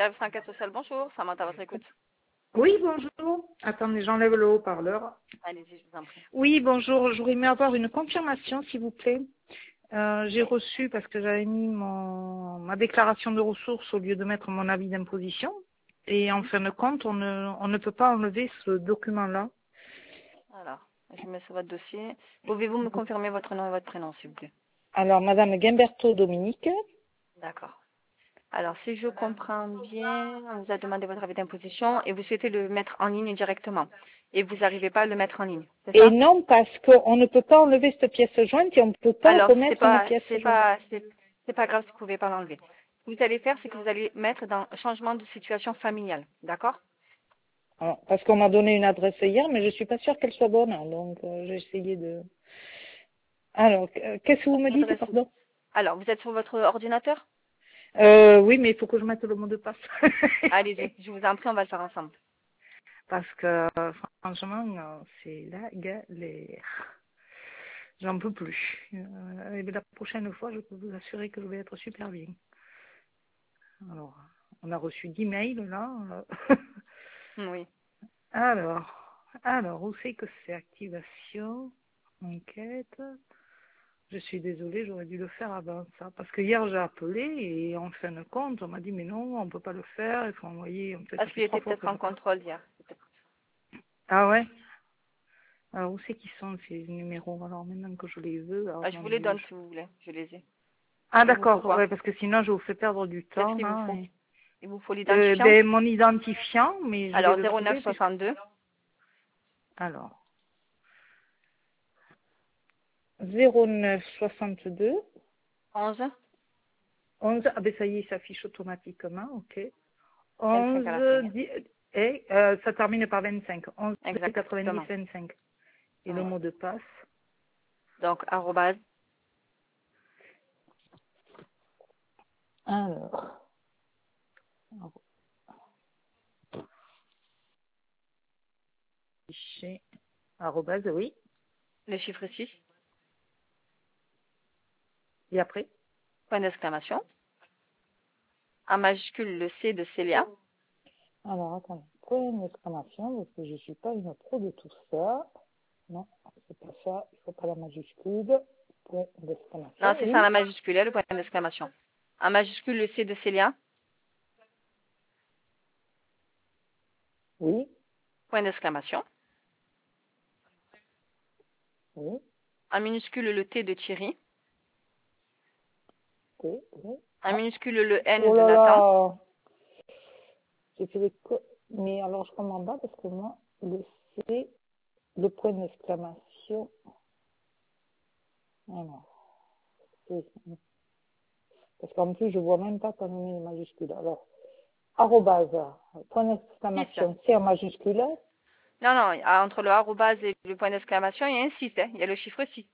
Service enquête sociale, bonjour. Samantha, à votre écoute. Oui, bonjour. Attendez, j'enlève le haut-parleur. Allez-y, je vous en prie. Oui, bonjour. J'aurais aimé avoir une confirmation, s'il vous plaît. J'ai reçu, parce que j'avais mis ma déclaration de ressources au lieu de mettre mon avis d'imposition. Et en fin de compte, on ne peut pas enlever ce document-là. Alors, je mets sur votre dossier. Pouvez-vous me confirmer votre nom et votre prénom, s'il vous plaît? Alors, Madame Guimberto Dominique. D'accord. Alors, si je comprends bien, on vous a demandé votre avis d'imposition et vous souhaitez le mettre en ligne directement. Et vous n'arrivez pas à le mettre en ligne, c'est ça? Et non, parce qu'on ne peut pas enlever cette pièce jointe et on ne peut pas Alors, remettre une pièce jointe. c'est pas grave si vous ne pouvez pas l'enlever. Ce que vous allez faire, c'est que vous allez mettre dans changement de situation familiale. D'accord? Ah, parce qu'on m'a donné une adresse hier, mais je suis pas sûre qu'elle soit bonne. Hein, donc, j'ai essayé de... Alors, qu'est-ce que vous me dites, pardon? Alors, vous êtes sur votre ordinateur? Oui, mais il faut que je mette le mot de passe. Allez-y, je vous en prie, on va le faire ensemble. Parce que, franchement, c'est la galère. J'en peux plus. Et la prochaine fois, je peux vous assurer que je vais être super bien. Alors, on a reçu 10 mails, là. Oui. Alors, où c'est que c'est activation, enquête? Je suis désolée, j'aurais dû le faire avant ça. Parce que hier, j'ai appelé et en fin de compte, on m'a dit, mais non, on ne peut pas le faire, il faut envoyer. En fait, ça Parce qu'il fait 3 était fois peut-être que en je... contrôle hier. Ah ouais? Alors, où c'est qu'ils sont ces numéros? Alors, maintenant que je les veux, alors, Ah, je vous les donne si vous voulez, je les ai. Ah, Il vous faut d'accord, quoi? ouais, parce que sinon, je vous fais perdre du Qu'est-ce temps, qu'il vous là. faut? Il vous faut l'identifiant? Ben, mon identifiant, mais je vais Alors, le trouver. 0962 Alors, 0962 11 11, ah ben ça y est, il s'affiche automatiquement, ok. 25 à la fin. 11, et ça termine par 25, 11, 90, Exactement. 25. Et le Ouais. mot de passe? Donc, arrobase. Alors, chez, arrobase, oui. Le chiffre 6, Et après? point d'exclamation. En majuscule, le C de Célia. Alors, attendez, point d'exclamation, parce que je ne suis pas une pro de tout ça. Non, c'est pas ça, il ne faut pas la majuscule. Point Non, d'exclamation, c'est ça, oui. la majuscule, le point d'exclamation. En majuscule, le C de Célia. Oui, Point d'exclamation. oui, En minuscule, le T de Thierry. oui, oui. En Ah, minuscule, le N oh de là Nathan. là, j'ai fait des mais alors je comprends pas parce que moi, le C, le point d'exclamation, alors, parce qu'en plus, je vois même pas quand on met les majuscules. Alors, arrobase, point 6. d'exclamation, C en majuscule, Non, non, entre le arrobase et le point d'exclamation, il y a un 6. Il y a le chiffre 6.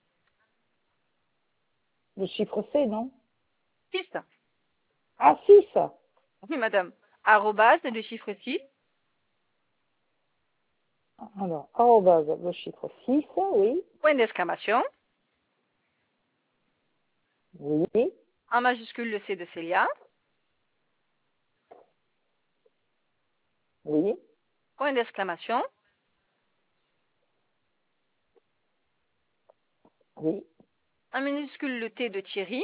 le chiffre C, non? 6. Ah, 6. Oui, madame. Arrobase, le chiffre 6. Alors, arrobase, le chiffre 6, oui, Point d'exclamation. oui, En majuscule, le C de Célia. oui, Point d'exclamation. oui, En minuscule, le T de Thierry.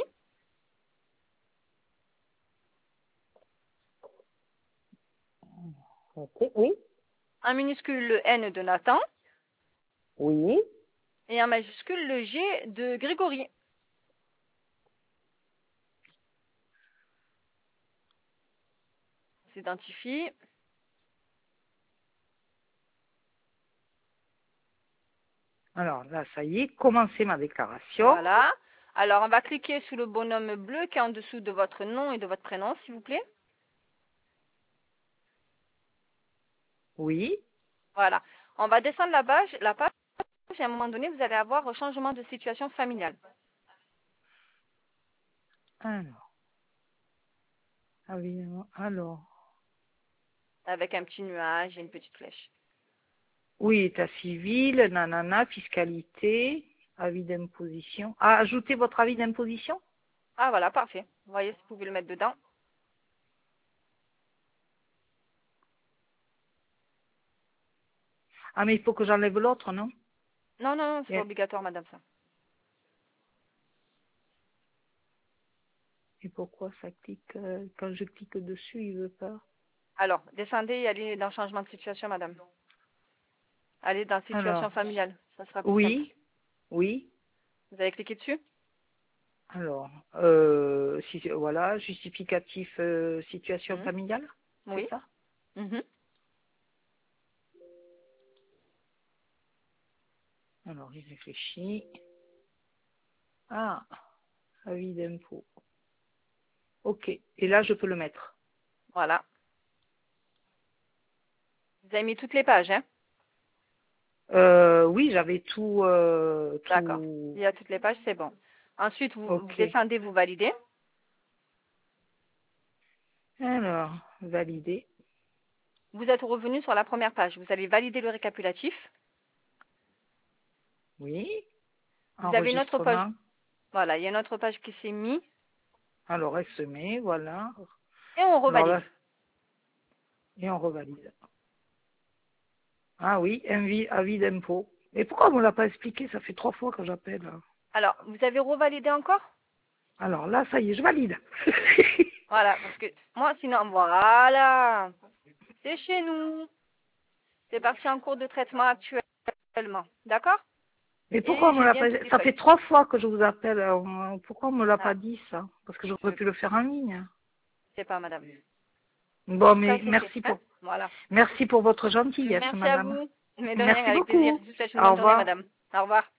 ok, oui, En minuscule, le N de Nathan. oui, Et en majuscule, le G de Grégory. On s'identifie. alors là, ça y est, commencez ma déclaration. Voilà. Alors, on va cliquer sur le bonhomme bleu qui est en dessous de votre nom et de votre prénom, s'il vous plaît. Oui, Voilà. On va descendre la page, et à un moment donné, vous allez avoir un changement de situation familiale. alors, ah oui, alors. Avec un petit nuage et une petite flèche. Oui, état civil, nanana, fiscalité, avis d'imposition. Ah, ajoutez votre avis d'imposition? Ah, voilà, parfait. Vous voyez si vous pouvez le mettre dedans. Ah, mais il faut que j'enlève l'autre, non? Non, non, non, c'est pas Et, obligatoire, madame, ça. et pourquoi ça clique, quand je clique dessus, il veut pas? Alors, descendez et allez dans changement de situation, madame. Allez dans situation Alors, familiale, ça sera plus simple. oui, oui. Vous avez cliqué dessus? Alors, voilà, justificatif, situation Mhm. familiale, c'est Oui. ça? Mhm. Alors, il réfléchit. Ah, avis d'impôt. Ok, et là, je peux le mettre. Voilà. Vous avez mis toutes les pages, hein? Oui, j'avais tout, D'accord. tout. Il y a toutes les pages, c'est bon. Ensuite, vous Ok. descendez, vous validez. Alors, valider. Vous êtes revenu sur la première page. Vous allez valider le récapitulatif. Oui. Vous avez une autre page. Enregistrement. Voilà, il y a une autre page qui s'est mise. Alors, elle se met, voilà. Et on Alors revalide. là, et on revalide. Ah oui, avis d'impôt. Et pourquoi on ne l'a pas expliqué? Ça fait 3 fois que j'appelle. Alors, vous avez revalidé encore? Alors là, ça y est, je valide. Voilà, parce que moi, sinon, voilà. C'est chez nous. C'est parti en cours de traitement actuellement. D'accord? Mais pourquoi on Et me j'ai l'a bien pas... toutes les Ça feuilles. fait 3 fois que je vous appelle. Pourquoi on me l'a pas Ah, dit, ça? Parce que je j'aurais ne pu le faire en ligne. sais pas, madame. En Bon, tout cas, mais c'est fait. Hein? Voilà. merci pour votre gentillesse, Merci à madame. vous. Mais de rien, Merci avec plaisir. beaucoup. Je vous souhaite une Au bonne journée, revoir. madame. Au revoir.